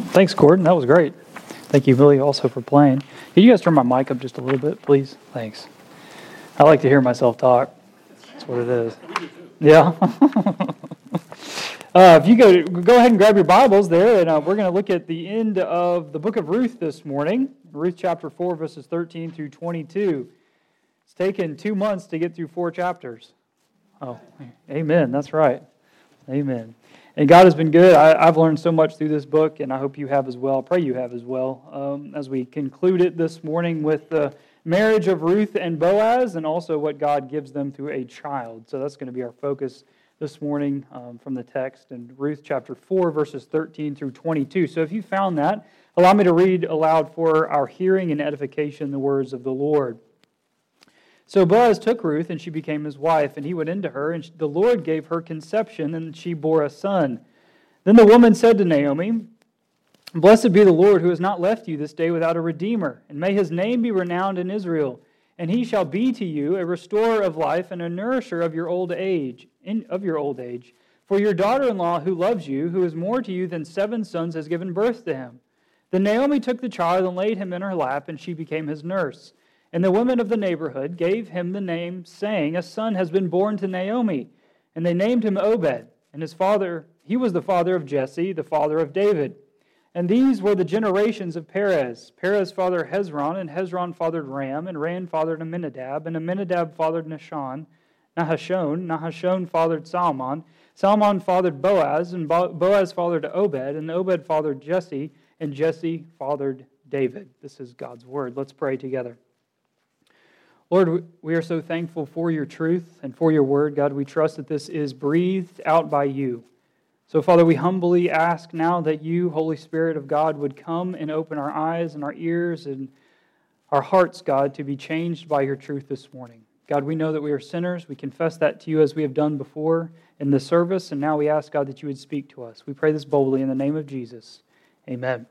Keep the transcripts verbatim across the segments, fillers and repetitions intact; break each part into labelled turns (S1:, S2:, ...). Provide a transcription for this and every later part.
S1: Thanks, Gordon. That was great. Thank you, Billy, also for playing. Can you guys turn my mic up just a little bit, please? Thanks. I like to hear myself talk. That's what it is. Yeah. uh, if you go, go ahead and grab your Bibles there, and uh, we're going to look at the end of the book of Ruth this morning. Ruth chapter four, verses thirteen through twenty-two. It's taken two months to get through four chapters. Oh, amen. That's right. Amen. And God has been good. I, I've learned so much through this book, and I hope you have as well. I pray you have as well. Um, as we conclude it this morning with the marriage of Ruth and Boaz, and also what God gives them through a child. So that's going to be our focus this morning um, from the text in Ruth chapter four, verses thirteen through twenty-two. So if you found that, allow me to read aloud for our hearing and edification the words of the Lord. So Boaz took Ruth, and she became his wife, and he went into her, and the Lord gave her conception, and she bore a son. Then the woman said to Naomi, "Blessed be the Lord, who has not left you this day without a redeemer, and may his name be renowned in Israel. And he shall be to you a restorer of life and a nourisher of your old age, in, of your old age. For your daughter-in-law who loves you, who is more to you than seven sons, has given birth to him." Then Naomi took the child and laid him in her lap, and she became his nurse. And the women of the neighborhood gave him the name, saying, "A son has been born to Naomi." And they named him Obed, and his father, he was the father of Jesse, the father of David. And these were the generations of Perez. Perez fathered Hezron, and Hezron fathered Ram, and Ram fathered Amminadab, and Amminadab fathered Nahshon, Nahashon, Nahashon fathered Salmon, Salmon fathered Boaz, and Boaz fathered Obed, and Obed fathered Jesse, and Jesse fathered David. This is God's word. Let's pray together. Lord, we are so thankful for your truth and for your word. God, we trust that this is breathed out by you. So, Father, we humbly ask now that you, Holy Spirit of God, would come and open our eyes and our ears and our hearts, God, to be changed by your truth this morning. God, we know that we are sinners. We confess that to you as we have done before in the service, and now we ask, God, that you would speak to us. We pray this boldly in the name of Jesus. Amen.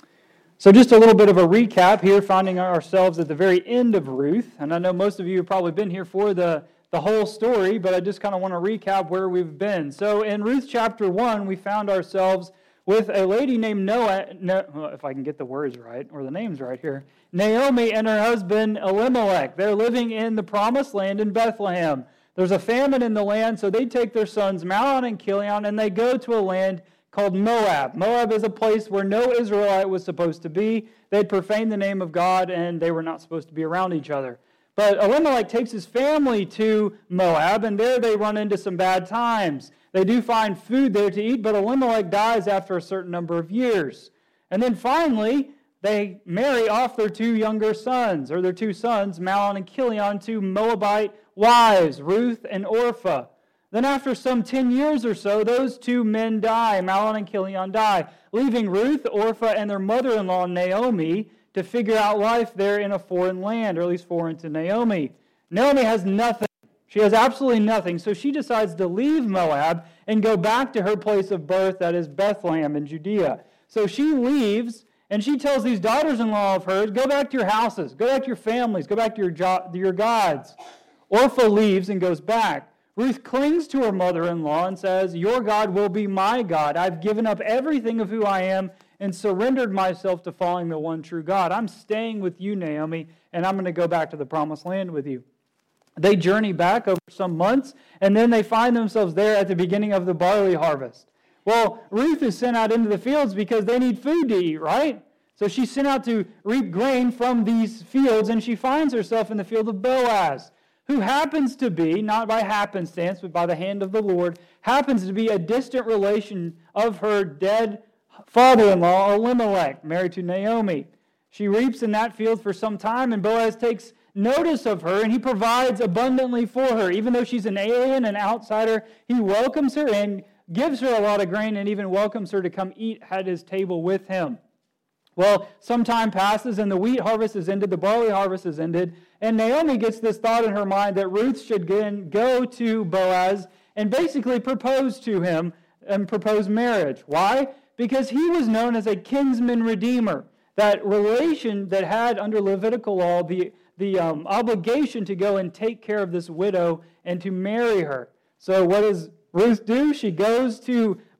S1: So just a little bit of a recap here, finding ourselves at the very end of Ruth. And I know most of you have probably been here for the, the whole story, but I just kind of want to recap where we've been. So in Ruth chapter one, we found ourselves with a lady named Noah, no, well, if I can get the words right, or the names right here, Naomi and her husband Elimelech. They're living in the promised land in Bethlehem. There's a famine in the land, so they take their sons Mahlon and Chilion, and they go to a land called Moab. Moab is a place where no Israelite was supposed to be. They'd profaned the name of God, and they were not supposed to be around each other. But Elimelech takes his family to Moab, and there they run into some bad times. They do find food there to eat, but Elimelech dies after a certain number of years. And then finally, they marry off their two younger sons, or their two sons, Mahlon and Chilion, to Moabite wives, Ruth and Orpah. Then after some ten years or so, those two men die, Mahlon and Chilion die, leaving Ruth, Orpah, and their mother-in-law, Naomi, to figure out life there in a foreign land, or at least foreign to Naomi. Naomi has nothing. She has absolutely nothing, so she decides to leave Moab and go back to her place of birth, that is Bethlehem in Judea. So she leaves, and she tells these daughters-in-law of hers, go back to your houses, go back to your families, go back to your, jo- your gods. Orpah leaves and goes back. Ruth clings to her mother-in-law and says, "Your God will be my God. I've given up everything of who I am and surrendered myself to following the one true God. I'm staying with you, Naomi, and I'm going to go back to the promised land with you." They journey back over some months, and then they find themselves there at the beginning of the barley harvest. Well, Ruth is sent out into the fields because they need food to eat, right? So she's sent out to reap grain from these fields, and she finds herself in the field of Boaz, who happens to be, not by happenstance, but by the hand of the Lord, happens to be a distant relation of her dead father-in-law, Elimelech, married to Naomi. She reaps in that field for some time, and Boaz takes notice of her, and he provides abundantly for her. Even though she's an alien, an outsider, he welcomes her in, gives her a lot of grain, and even welcomes her to come eat at his table with him. Well, some time passes, and the wheat harvest is ended, the barley harvest is ended, and Naomi gets this thought in her mind that Ruth should go to Boaz and basically propose to him and propose marriage. Why? Because he was known as a kinsman redeemer, that relation that had under Levitical law the, the um, obligation to go and take care of this widow and to marry her. So what does Ruth do? She goes to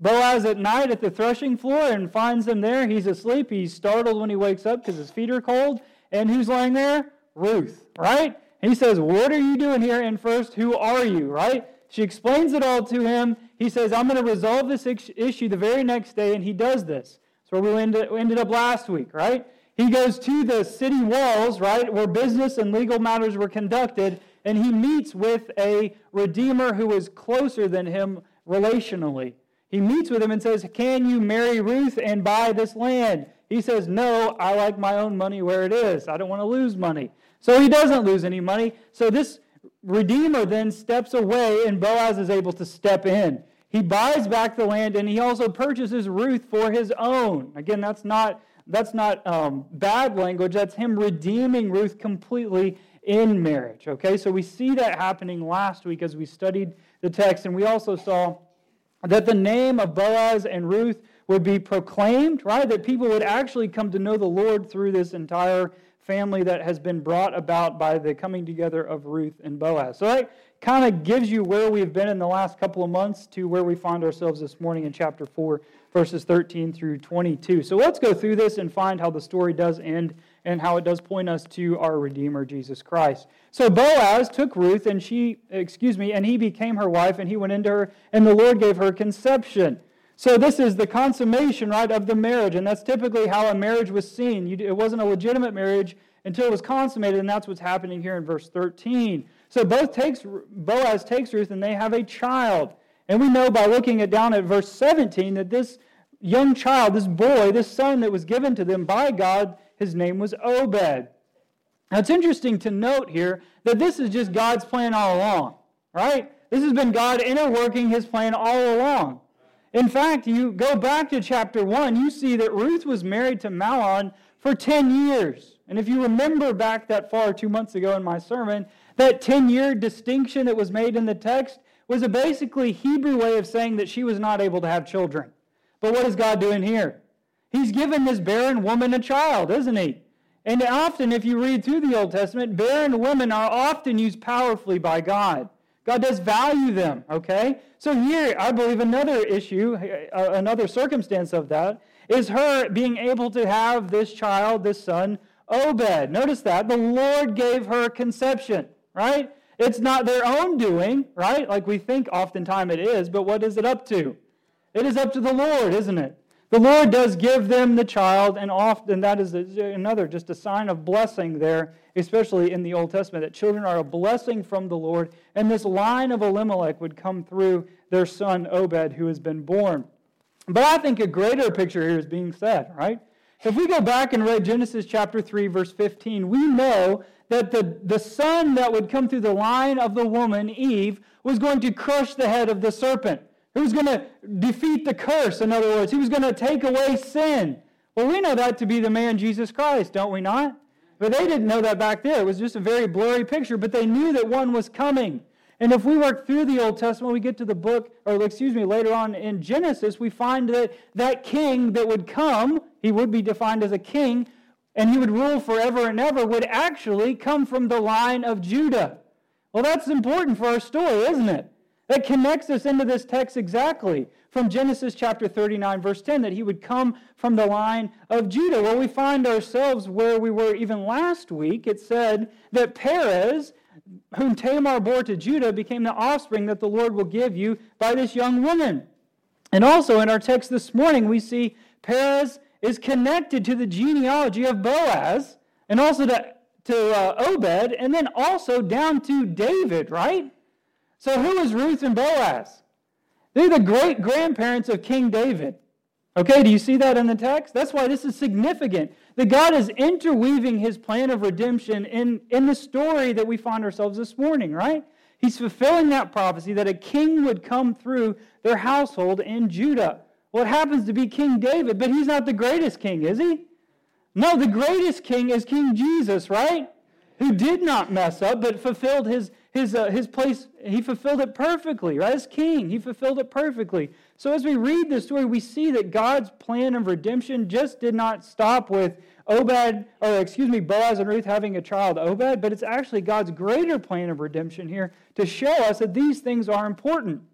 S1: Boaz at night at the threshing floor and finds him there. He's asleep. He's startled when he wakes up because his feet are cold. And who's laying there? Ruth, right? He says, what are you doing here? And first, who are you, right? She explains it all to him. He says, I'm going to resolve this issue the very next day, and he does this. That's where we ended up last week, right? He goes to the city walls, right, where business and legal matters were conducted, and he meets with a redeemer who is closer than him relationally. He meets with him and says, can you marry Ruth and buy this land? He says, no, I like my own money where it is. I don't want to lose money. So he doesn't lose any money. So this redeemer then steps away, and Boaz is able to step in. He buys back the land, and he also purchases Ruth for his own. Again, that's not that's not um, bad language. That's him redeeming Ruth completely in marriage. Okay, so we see that happening last week as we studied the text, and we also saw that the name of Boaz and Ruth would be proclaimed, right? That people would actually come to know the Lord through this entire family that has been brought about by the coming together of Ruth and Boaz. So that kind of gives you where we've been in the last couple of months to where we find ourselves this morning in chapter four, verses thirteen through twenty-two. So let's go through this and find how the story does end and how it does point us to our Redeemer, Jesus Christ. So Boaz took Ruth, and she, excuse me, and he became her wife, and he went into her, and the Lord gave her conception. So this is the consummation, right, of the marriage, and that's typically how a marriage was seen. You, it wasn't a legitimate marriage until it was consummated, and that's what's happening here in verse thirteen. So both takes Boaz takes Ruth, and they have a child. And we know by looking at down at verse seventeen that this young child, this boy, this son that was given to them by God, his name was Obed. Now it's interesting to note here that this is just God's plan all along, right? This has been God interworking his plan all along. In fact, you go back to chapter one, you see that Ruth was married to Mahlon for ten years. And if you remember back that far two months ago in my sermon, that ten-year distinction that was made in the text was a basically Hebrew way of saying that she was not able to have children. But what is God doing here? He's given this barren woman a child, isn't he? And often, if you read through the Old Testament, barren women are often used powerfully by God. God does value them, okay? So here, I believe another issue, uh, another circumstance of that, is her being able to have this child, this son, Obed. Notice that. The Lord gave her conception, right? It's not their own doing, right? Like we think oftentimes it is, but what is it up to? It is up to the Lord, isn't it? The Lord does give them the child, and often that is another, just a sign of blessing there, especially in the Old Testament, that children are a blessing from the Lord, and this line of Elimelech would come through their son Obed, who has been born. But I think a greater picture here is being said, right? If we go back and read Genesis chapter three, verse fifteen, we know that the, the son that would come through the line of the woman, Eve, was going to crush the head of the serpent. He was going to defeat the curse, in other words. He was going to take away sin. Well, we know that to be the man Jesus Christ, don't we not? But they didn't know that back there. It was just a very blurry picture, but they knew that one was coming. And if we work through the Old Testament, we get to the book, or excuse me, later on in Genesis, we find that that king that would come, he would be defined as a king, and he would rule forever and ever, would actually come from the line of Judah. Well, that's important for our story, isn't it? That connects us into this text exactly from Genesis chapter thirty-nine, verse ten, that he would come from the line of Judah. Well, we find ourselves where we were even last week. It said that Perez, whom Tamar bore to Judah, became the offspring that the Lord will give you by this young woman. And also in our text this morning, we see Perez is connected to the genealogy of Boaz, and also to, to uh, Obed, and then also down to David, right? So who is Ruth and Boaz? They're the great-grandparents of King David. Okay, do you see that in the text? That's why this is significant. That God is interweaving his plan of redemption in, in the story that we find ourselves this morning, right? He's fulfilling that prophecy that a king would come through their household in Judah. Well, it happens to be King David, but he's not the greatest king, is he? No, the greatest king is King Jesus, right? Who did not mess up, but fulfilled his His, uh, his place, he fulfilled it perfectly, right? As king, he fulfilled it perfectly. So as we read this story, we see that God's plan of redemption just did not stop with Obed, or excuse me, Boaz and Ruth having a child, Obed, but it's actually God's greater plan of redemption here to show us that these things are important.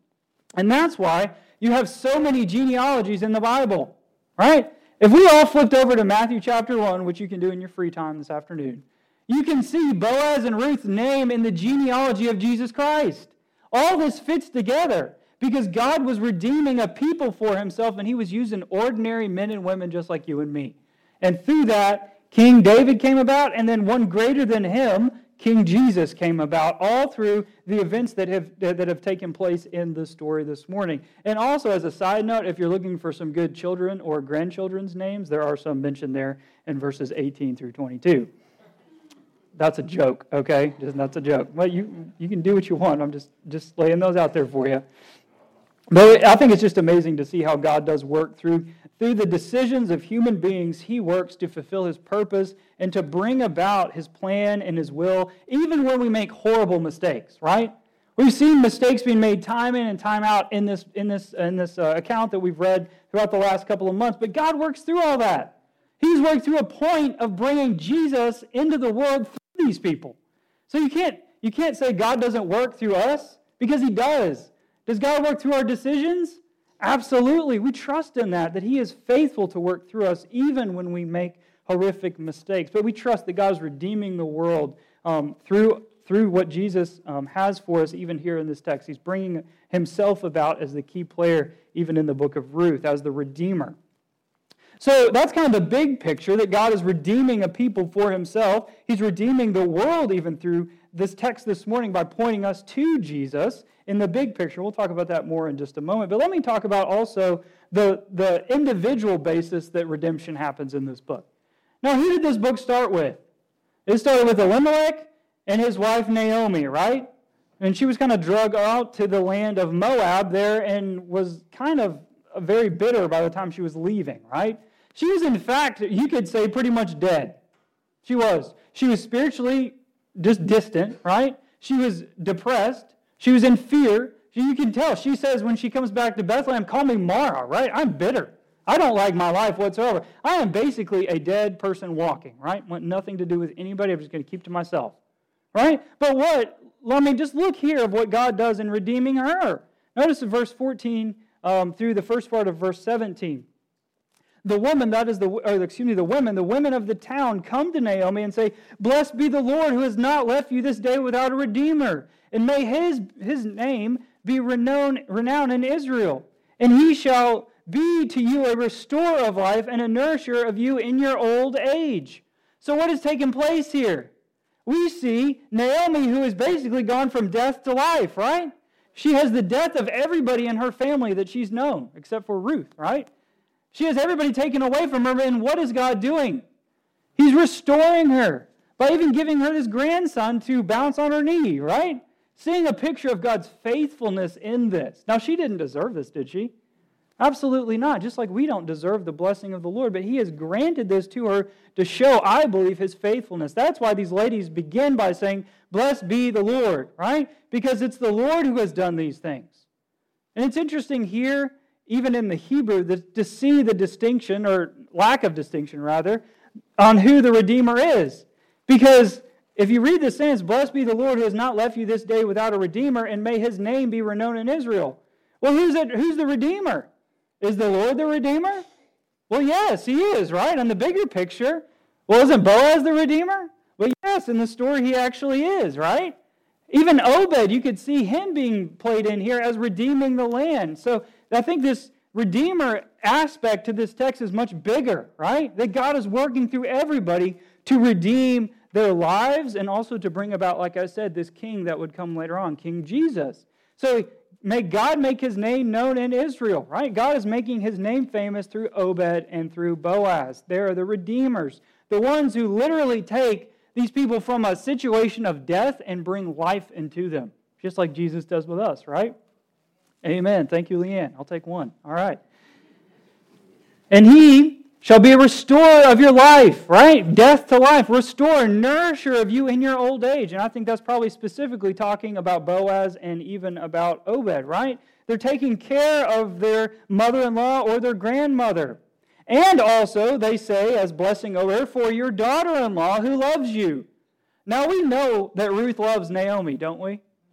S1: And that's why you have so many genealogies in the Bible, right? If we all flipped over to Matthew chapter one, which you can do in your free time this afternoon, you can see Boaz and Ruth's name in the genealogy of Jesus Christ. All this fits together because God was redeeming a people for himself, and he was using ordinary men and women just like you and me. And through that, King David came about, and then one greater than him, King Jesus, came about, all through the events that have that have taken place in the story this morning. And also, as a side note, if you're looking for some good children or grandchildren's names, there are some mentioned there in verses eighteen through twenty-two. That's a joke, okay? Just, that's a joke. Well, you you can do what you want. I'm just, just laying those out there for you. But I think it's just amazing to see how God does work through, through the decisions of human beings. He works to fulfill his purpose and to bring about his plan and his will, even when we make horrible mistakes, right? We've seen mistakes being made time in and time out in this, in this, in this uh, account that we've read throughout the last couple of months, but God works through all that. He's worked through a point of bringing Jesus into the world through these people. So you can't, you can't say God doesn't work through us, because he does. Does God work through our decisions? Absolutely. We trust in that, that he is faithful to work through us even when we make horrific mistakes. But we trust that God is redeeming the world um, through, through what Jesus um, has for us even here in this text. He's bringing himself about as the key player even in the book of Ruth, as the Redeemer. So that's kind of the big picture, that God is redeeming a people for himself. He's redeeming the world even through this text this morning by pointing us to Jesus in the big picture. We'll talk about that more in just a moment. But let me talk about also the, the individual basis that redemption happens in this book. Now, who did this book start with? It started with Elimelech and his wife Naomi, right? And she was kind of drug out to the land of Moab there and was kind of very bitter by the time she was leaving, right? She was, in fact, you could say, pretty much dead. She was. She was spiritually just distant, right? She was depressed. She was in fear. You can tell. She says when she comes back to Bethlehem, call me Mara, right? I'm bitter. I don't like my life whatsoever. I am basically a dead person walking, right? Want nothing to do with anybody. I'm just going to keep to myself, right? But what, I mean, just look here of what God does in redeeming her. Notice in verse fourteen um, through the first part of verse seventeen. The woman, that is the, or excuse me, the women, the women of the town come to Naomi and say, "Blessed be the Lord who has not left you this day without a redeemer. And may his, his name be renowned, renowned in Israel. And he shall be to you a restorer of life and a nourisher of you in your old age." So what has taken place here? We see Naomi, who has basically gone from death to life, right? She has the death of everybody in her family that she's known, except for Ruth, right? She has everybody taken away from her, and what is God doing? He's restoring her by even giving her this grandson to bounce on her knee, right? Seeing a picture of God's faithfulness in this. Now, she didn't deserve this, did she? Absolutely not. Just like we don't deserve the blessing of the Lord, but he has granted this to her to show, I believe, his faithfulness. That's why these ladies begin by saying, "Blessed be the Lord," right? Because it's the Lord who has done these things. And it's interesting here, even in the Hebrew, that to see the distinction, or lack of distinction rather, on who the Redeemer is. Because if you read the sentence, "Blessed be the Lord who has not left you this day without a Redeemer, and may his name be renowned in Israel." Well, who's it, who's the Redeemer? Is the Lord the Redeemer? Well, yes, he is, right? On the bigger picture. Well, isn't Boaz the Redeemer? Well, yes, in the story he actually is, right? Even Obed, you could see him being played in here as redeeming the land. So I think this Redeemer aspect to this text is much bigger, right? That God is working through everybody to redeem their lives and also to bring about, like I said, this king that would come later on, King Jesus. So may God make his name known in Israel, right? God is making his name famous through Obed and through Boaz. They are the redeemers, the ones who literally take these people from a situation of death and bring life into them, just like Jesus does with us, right? Amen. Thank you, Leanne. I'll take one. All right. And he shall be a restorer of your life, right? Death to life. Restore, nourisher of you in your old age. And I think that's probably specifically talking about Boaz and even about Obed, right? They're taking care of their mother-in-law or their grandmother. And also, they say, as blessing over her, for your daughter-in-law who loves you. Now, we know that Ruth loves Naomi, don't we?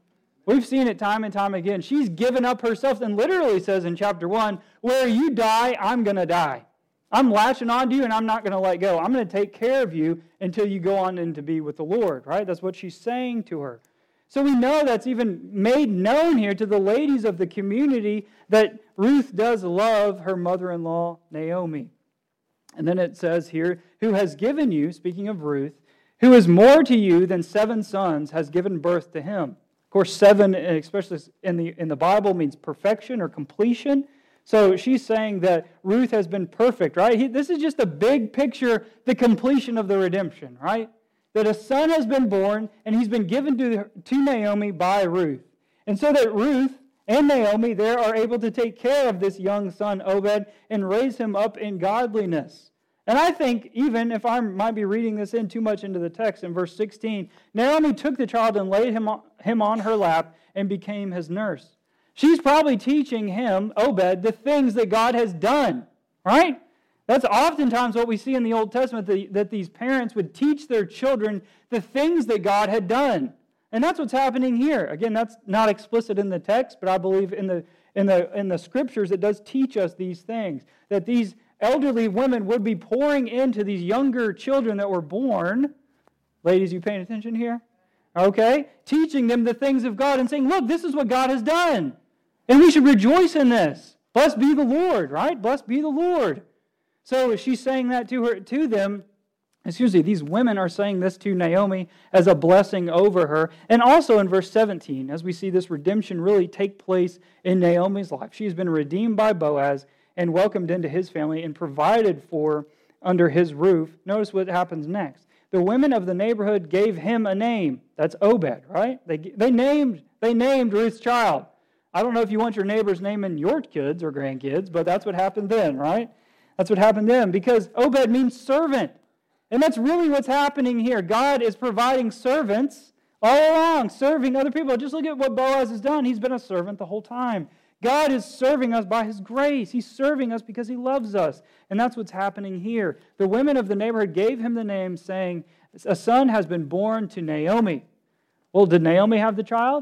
S1: We've seen it time and time again. She's given up herself and literally says in chapter one, where you die, I'm going to die. I'm latching on to you and I'm not going to let go. I'm going to take care of you until you go on in to be with the Lord, right? That's what she's saying to her. So we know that's even made known here to the ladies of the community that Ruth does love her mother-in-law, Naomi. And then it says here, who has given you, speaking of Ruth, who is more to you than seven sons, has given birth to him. Of course, seven, especially in the, in the Bible, means perfection or completion. So she's saying that Ruth has been perfect, right? He, this is just a big picture, the completion of the redemption, right? That a son has been born, and he's been given to, to Naomi by Ruth. And so that Ruth and Naomi there are able to take care of this young son, Obed, and raise him up in godliness. And I think, even if I might be reading this in too much into the text, in verse sixteen, Naomi took the child and laid him on, him on her lap and became his nurse. She's probably teaching him, Obed, the things that God has done, right? That's oftentimes what we see in the Old Testament, that, that these parents would teach their children the things that God had done. And that's what's happening here. Again, that's not explicit in the text, but I believe in the in the in the Scriptures it does teach us these things. That these elderly women would be pouring into these younger children that were born. Ladies, you paying attention here? Okay? Teaching them the things of God and saying, look, this is what God has done. And we should rejoice in this. Blessed be the Lord, right? Blessed be the Lord. So she's saying that to her, to them. Excuse me, these women are saying this to Naomi as a blessing over her. And also in verse seventeen, as we see this redemption really take place in Naomi's life. She's been redeemed by Boaz and welcomed into his family and provided for under his roof. Notice what happens next. The women of the neighborhood gave him a name. That's Obed, right? They, they, named, they named Ruth's child. I don't know if you want your neighbors naming your kids or grandkids, but that's what happened then, right? That's what happened then, because Obed means servant. And that's really what's happening here. God is providing servants all along, serving other people. Just look at what Boaz has done. He's been a servant the whole time. God is serving us by His grace. He's serving us because He loves us. And that's what's happening here. The women of the neighborhood gave him the name, saying, a son has been born to Naomi. Well, did Naomi have the child?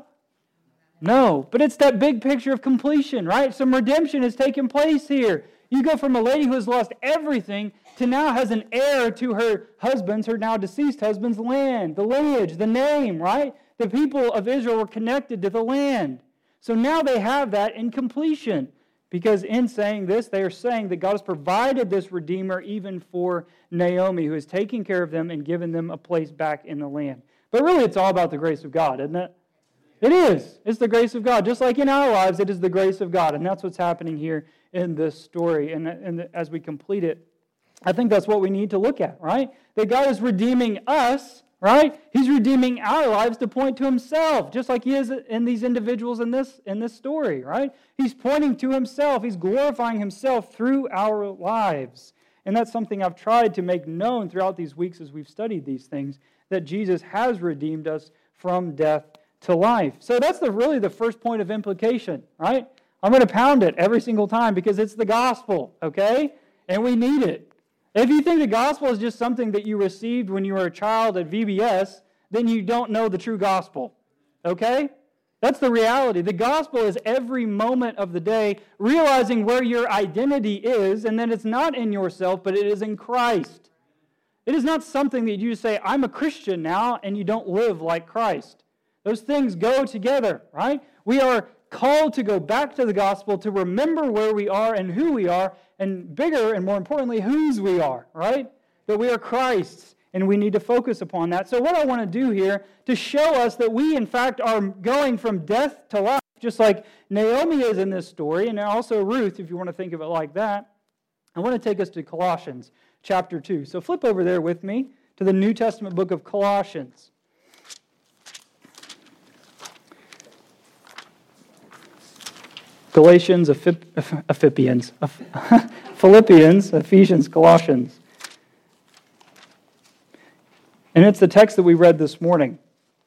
S1: No. But it's that big picture of completion, right? Some redemption has taken place here. You go from a lady who has lost everything to now has an heir to her husband's, her now deceased husband's land, the lineage, the name, right? The people of Israel were connected to the land. So now they have that in completion. Because in saying this, they are saying that God has provided this Redeemer even for Naomi, who has taken care of them and given them a place back in the land. But really, it's all about the grace of God, isn't it? It is. It's the grace of God. Just like in our lives, it is the grace of God. And that's what's happening here in this story. And, and as we complete it, I think that's what we need to look at, right? That God is redeeming us, right? He's redeeming our lives to point to Himself, just like He is in these individuals in this, in this story, right? He's pointing to Himself. He's glorifying Himself through our lives. And that's something I've tried to make known throughout these weeks as we've studied these things, that Jesus has redeemed us from death to life. So that's the really the first point of implication, right? I'm going to pound it every single time because it's the gospel, okay? And we need it. If you think the gospel is just something that you received when you were a child at V B S, then you don't know the true gospel, okay? That's the reality. The gospel is every moment of the day realizing where your identity is, and that it's not in yourself, but it is in Christ. It is not something that you just say, I'm a Christian now, and you don't live like Christ. Those things go together, right? We are called to go back to the gospel, to remember where we are and who we are, and bigger and more importantly, whose we are, right? That we are Christ's, and we need to focus upon that. So what I want to do here, to show us that we in fact are going from death to life, just like Naomi is in this story, and also Ruth, if you want to think of it like that, I want to take us to Colossians chapter two. So flip over there with me to the New Testament book of Colossians. Galatians, Philippians, Philippians, Ephesians, Colossians. And it's the text that we read this morning.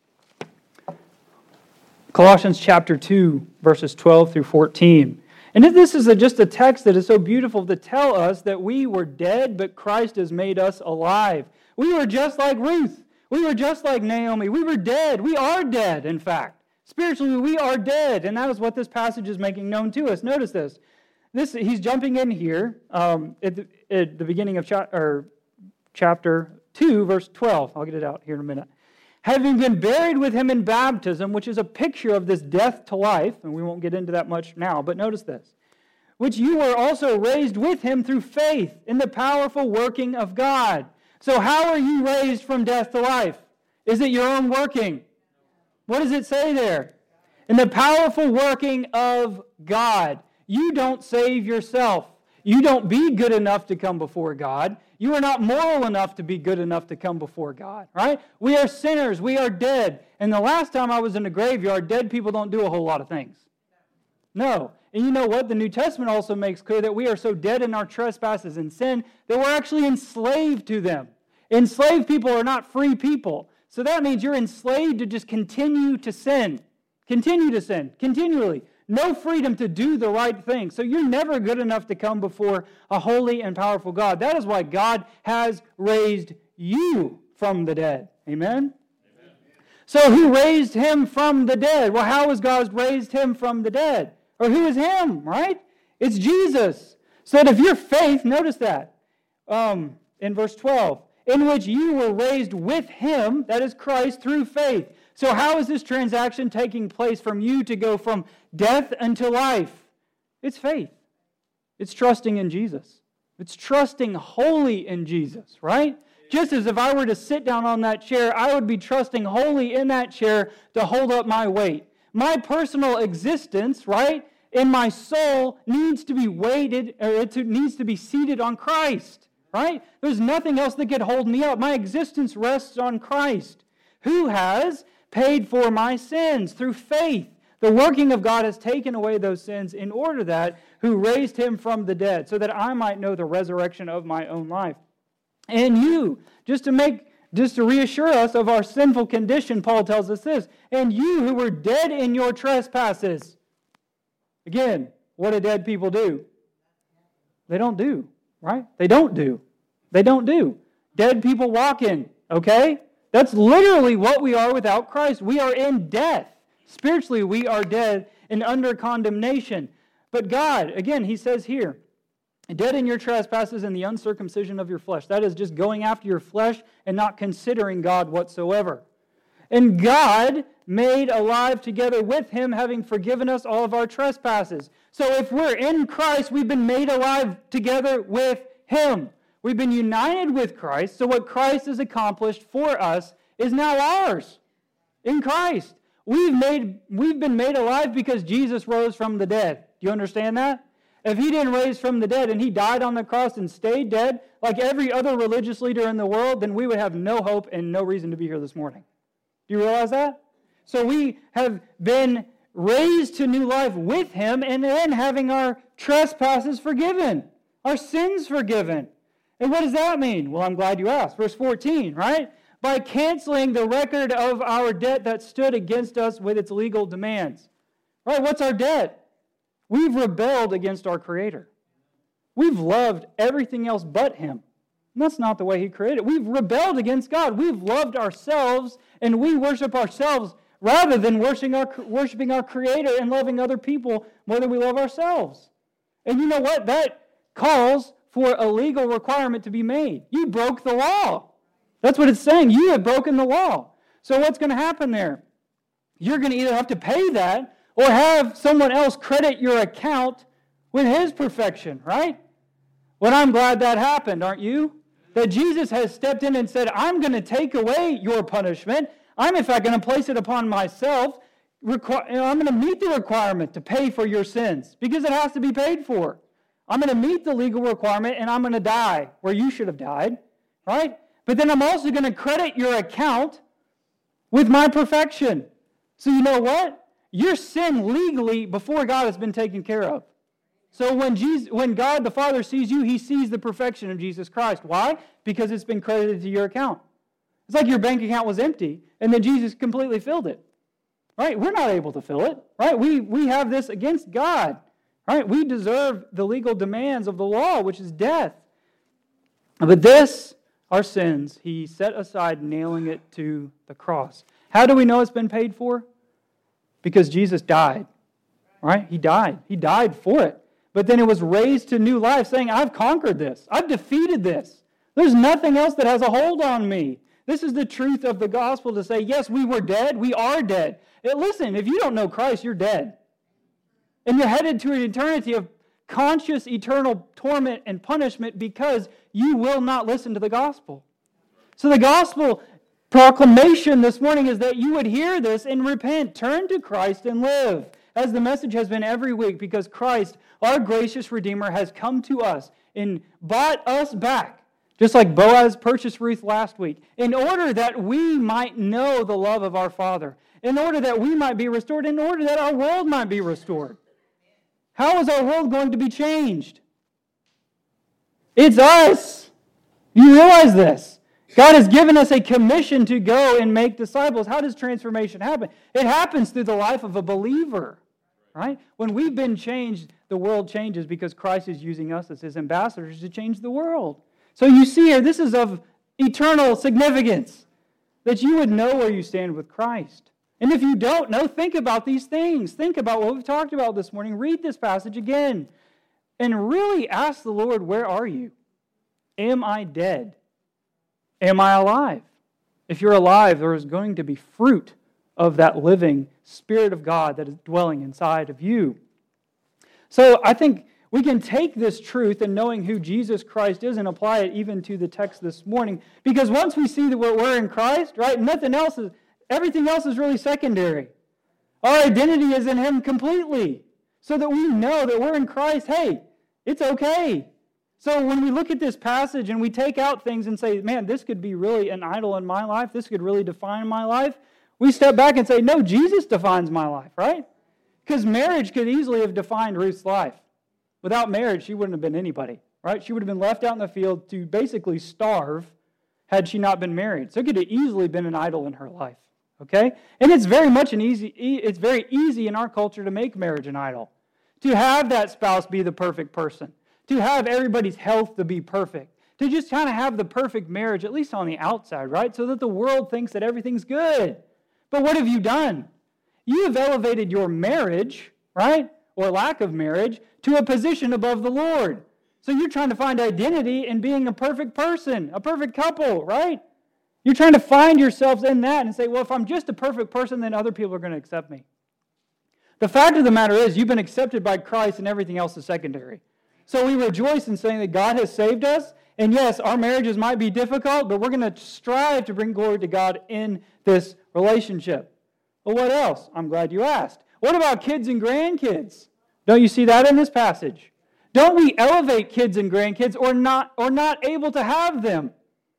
S1: Colossians chapter two, verses twelve through fourteen. And this is a, just a text that is so beautiful to tell us that we were dead, but Christ has made us alive. We were just like Ruth. We were just like Naomi. We were dead. We are dead, in fact. Spiritually, we are dead, and that is what this passage is making known to us. Notice this. This he's jumping in here um, at, the, at the beginning of cha- or chapter two, verse twelve. I'll get it out here in a minute. Having been buried with him in baptism, which is a picture of this death to life, and we won't get into that much now, but notice this. Which you were also raised with him through faith in the powerful working of God. So how are you raised from death to life? Is it your own working? What does it say there? In the powerful working of God. You don't save yourself. You don't be good enough to come before God. You are not moral enough to be good enough to come before God, right? We are sinners. We are dead. And the last time I was in the graveyard, dead people don't do a whole lot of things. No. And you know what? The New Testament also makes clear that we are so dead in our trespasses and sin that we're actually enslaved to them. Enslaved people are not free people. So that means you're enslaved to just continue to sin. Continue to sin. Continually. No freedom to do the right thing. So you're never good enough to come before a holy and powerful God. That is why God has raised you from the dead. Amen? Amen. So who raised him from the dead? Well, how has God raised him from the dead? Or who is him, right? It's Jesus. So that if your faith, notice that, um, in verse twelve, in which you were raised with him, that is Christ, through faith. So how is this transaction taking place from you to go from death unto life? It's faith. It's trusting in Jesus. It's trusting wholly in Jesus, right? Just as if I were to sit down on that chair, I would be trusting wholly in that chair to hold up my weight. My personal existence, right, in my soul needs to be weighted, or it needs to be seated on Christ, right? There's nothing else that could hold me up. My existence rests on Christ, who has paid for my sins through faith. The working of God has taken away those sins in order that who raised him from the dead, so that I might know the resurrection of my own life. And you, just to make Just to reassure us of our sinful condition, Paul tells us this, and you who were dead in your trespasses. Again, what do dead people do? They don't do, right? They don't do. They don't do. Dead people walk in, okay? That's literally what we are without Christ. We are in death. Spiritually, we are dead and under condemnation. But God, again, he says here, dead in your trespasses and the uncircumcision of your flesh. That is just going after your flesh and not considering God whatsoever. And God made alive together with him, having forgiven us all of our trespasses. So if we're in Christ, we've been made alive together with him. We've been united with Christ. So what Christ has accomplished for us is now ours in Christ. We've made, we've been made alive because Jesus rose from the dead. Do you understand that? If he didn't raise from the dead and he died on the cross and stayed dead, like every other religious leader in the world, then we would have no hope and no reason to be here this morning. Do you realize that? So we have been raised to new life with him and then having our trespasses forgiven, our sins forgiven. And what does that mean? Well, I'm glad you asked. Verse fourteen, right? By canceling the record of our debt that stood against us with its legal demands. Right? What's our debt? We've rebelled against our Creator. We've loved everything else but him. And that's not the way he created. We've rebelled against God. We've loved ourselves, and we worship ourselves rather than worshiping our, worshiping our Creator and loving other people more than we love ourselves. And you know what? That calls for a legal requirement to be made. You broke the law. That's what it's saying. You have broken the law. So what's going to happen there? You're going to either have to pay that or have someone else credit your account with his perfection, right? Well, I'm glad that happened, aren't you? That Jesus has stepped in and said, I'm going to take away your punishment. I'm, in fact, going to place it upon myself. Requ- I'm going to meet the requirement to pay for your sins because it has to be paid for. I'm going to meet the legal requirement and I'm going to die where you should have died, right? But then I'm also going to credit your account with my perfection. So you know what? Your sin legally before God has been taken care of. So when Jesus, when God the Father sees you, he sees the perfection of Jesus Christ. Why? Because it's been credited to your account. It's like your bank account was empty and then Jesus completely filled it. Right? We're not able to fill it. Right? We, we have this against God. Right? We deserve the legal demands of the law, which is death. But this, our sins, he set aside, nailing it to the cross. How do we know it's been paid for? Because Jesus died, right? He died. He died for it. But then it was raised to new life, saying, I've conquered this. I've defeated this. There's nothing else that has a hold on me. This is the truth of the gospel, to say, yes, we were dead. We are dead. And listen, if you don't know Christ, you're dead. And you're headed to an eternity of conscious eternal torment and punishment because you will not listen to the gospel. So the gospel proclamation this morning is that you would hear this and repent. Turn to Christ and live, as the message has been every week, because Christ, our gracious Redeemer, has come to us and bought us back, just like Boaz purchased Ruth last week, in order that we might know the love of our Father, in order that we might be restored, in order that our world might be restored. How is our world going to be changed? It's us. You realize this. God has given us a commission to go and make disciples. How does transformation happen? It happens through the life of a believer, right? When we've been changed, the world changes because Christ is using us as His ambassadors to change the world. So you see here, this is of eternal significance, that you would know where you stand with Christ. And if you don't know, think about these things. Think about what we've talked about this morning. Read this passage again. And really ask the Lord, where are you? Am I dead? Am I alive? If you're alive, there is going to be fruit of that living Spirit of God that is dwelling inside of you. So I think we can take this truth and knowing who Jesus Christ is and apply it even to the text this morning. Because once we see that we're in Christ, right, nothing else is, everything else is really secondary. Our identity is in Him completely. So that we know that we're in Christ, hey, it's okay. So when we look at this passage and we take out things and say, man, this could be really an idol in my life, this could really define my life, we step back and say, no, Jesus defines my life, right? Because marriage could easily have defined Ruth's life. Without marriage, she wouldn't have been anybody, right? She would have been left out in the field to basically starve had she not been married. So it could have easily been an idol in her life, okay? And it's very much an easy, it's very easy in our culture to make marriage an idol. To have that spouse be the perfect person. To have everybody's health to be perfect. To just kind of have the perfect marriage, at least on the outside, right? So that the world thinks that everything's good. But what have you done? You have elevated your marriage, right? Or lack of marriage, to a position above the Lord. So you're trying to find identity in being a perfect person, a perfect couple, right? You're trying to find yourselves in that and say, well, if I'm just a perfect person, then other people are going to accept me. The fact of the matter is, you've been accepted by Christ and everything else is secondary. So we rejoice in saying that God has saved us. And yes, our marriages might be difficult, but we're going to strive to bring glory to God in this relationship. Well, what else? I'm glad you asked. What about kids and grandkids? Don't you see that in this passage? Don't we elevate kids and grandkids or not, or not able to have them?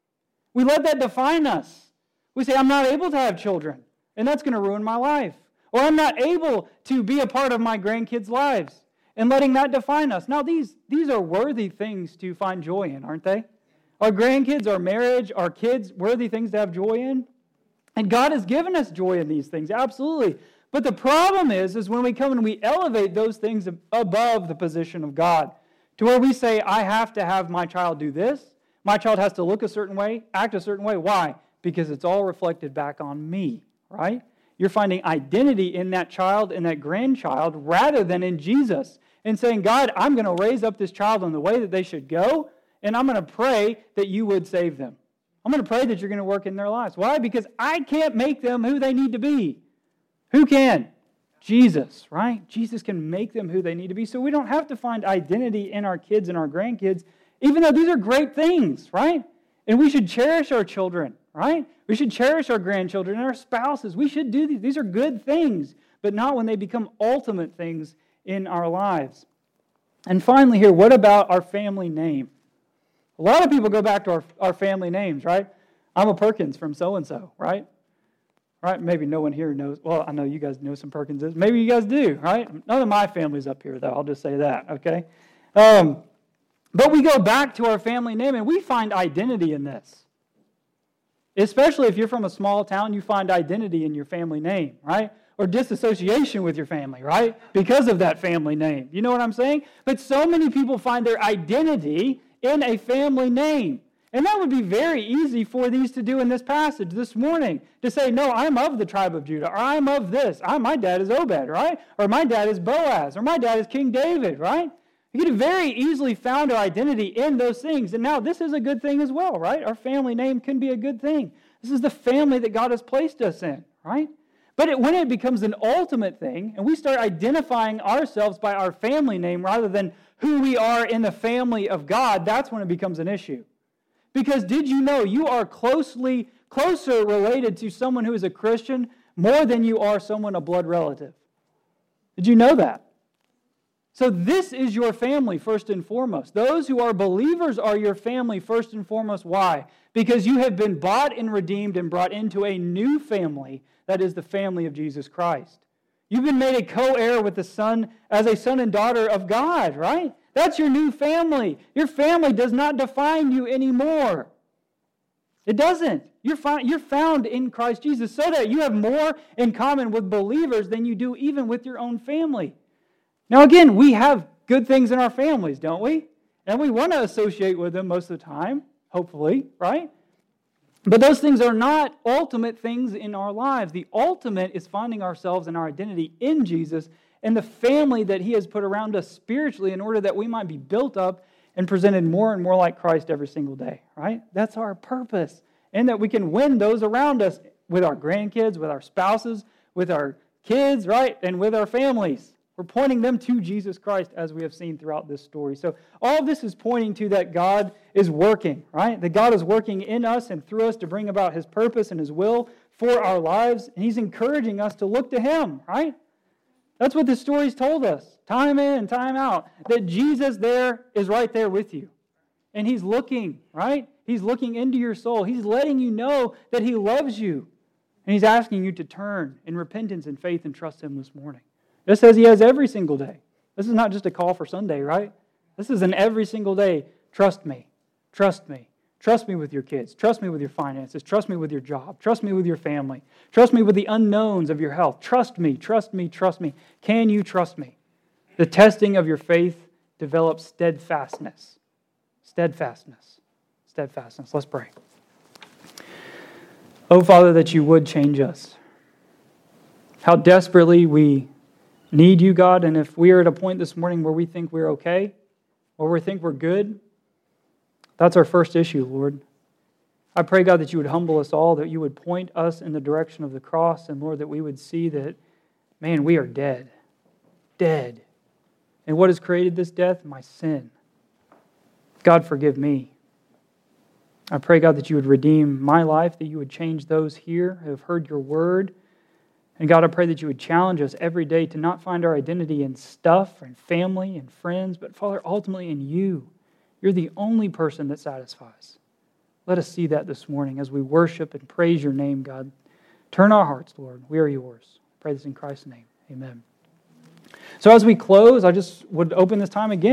S1: We let that define us. We say, I'm not able to have children, and that's going to ruin my life. Or I'm not able to be a part of my grandkids' lives. And letting that define us. Now, these, these are worthy things to find joy in, aren't they? Our grandkids, our marriage, our kids, worthy things to have joy in. And God has given us joy in these things, absolutely. But the problem is, is when we come and we elevate those things above the position of God, to where we say, I have to have my child do this, my child has to look a certain way, act a certain way. Why? Because it's all reflected back on me, right? You're finding identity in that child and that grandchild rather than in Jesus. And saying, God, I'm going to raise up this child in the way that they should go, and I'm going to pray that you would save them. I'm going to pray that you're going to work in their lives. Why? Because I can't make them who they need to be. Who can? Jesus, right? Jesus can make them who they need to be. So we don't have to find identity in our kids and our grandkids, even though these are great things, right? And we should cherish our children, right? We should cherish our grandchildren and our spouses. We should do these. These are good things, but not when they become ultimate things in our lives. And finally here, what about our family name? A lot of people go back to our, our family names, right? I'm a Perkins from so-and-so, right? Right? Maybe no one here knows. Well, I know you guys know some Perkinses. Maybe you guys do, right? None of my family's up here, though. I'll just say that, okay? Um, but we go back to our family name, and we find identity in this. Especially if you're from a small town, you find identity in your family name, right? Or disassociation with your family, right? Because of that family name. You know what I'm saying? But so many people find their identity in a family name. And that would be very easy for these to do in this passage this morning. To say, no, I'm of the tribe of Judah, or I'm of this. I, my dad is Obed, right? Or my dad is Boaz, or my dad is King David, right? You could have very easily found our identity in those things. And now this is a good thing as well, right? Our family name can be a good thing. This is the family that God has placed us in, right? But it, when it becomes an ultimate thing, and we start identifying ourselves by our family name rather than who we are in the family of God, that's when it becomes an issue. Because did you know you are closely, closer related to someone who is a Christian more than you are someone a blood relative? Did you know that? So this is your family first and foremost. Those who are believers are your family first and foremost. Why? Because you have been bought and redeemed and brought into a new family that is the family of Jesus Christ. You've been made a co-heir with the Son as a son and daughter of God, right? That's your new family. Your family does not define you anymore. It doesn't. You're, fi- you're found in Christ Jesus so that you have more in common with believers than you do even with your own family. Now again, we have good things in our families, don't we? And we want to associate with them most of the time, hopefully, right? But those things are not ultimate things in our lives. The ultimate is finding ourselves and our identity in Jesus and the family that He has put around us spiritually in order that we might be built up and presented more and more like Christ every single day, right? That's our purpose. And that we can win those around us with our grandkids, with our spouses, with our kids, right? And with our families. We're pointing them to Jesus Christ as we have seen throughout this story. So all of this is pointing to that God is working, right? That God is working in us and through us to bring about His purpose and His will for our lives. And He's encouraging us to look to Him, right? That's what this story's told us, time in and time out, that Jesus there is right there with you. And He's looking, right? He's looking into your soul. He's letting you know that He loves you. And He's asking you to turn in repentance and faith and trust Him this morning. Just as He has every single day. This is not just a call for Sunday, right? This is an every single day, trust me, trust me. Trust me with your kids. Trust me with your finances. Trust me with your job. Trust me with your family. Trust me with the unknowns of your health. Trust me, trust me, trust me. Can you trust me? The testing of your faith develops steadfastness. Steadfastness. Steadfastness. Let's pray. Oh, Father, that you would change us. How desperately we need you, God, and if we are at a point this morning where we think we're okay, or we think we're good, that's our first issue, Lord. I pray, God, that you would humble us all, that you would point us in the direction of the cross, and Lord, that we would see that, man, we are dead. Dead. And what has created this death? My sin. God, forgive me. I pray, God, that you would redeem my life, that you would change those here who have heard your word. And God, I pray that you would challenge us every day to not find our identity in stuff and family and friends, but Father, ultimately in you. You're the only person that satisfies. Let us see that this morning as we worship and praise your name, God. Turn our hearts, Lord. We are yours. I pray this in Christ's name. Amen. So as we close, I just would open this time again.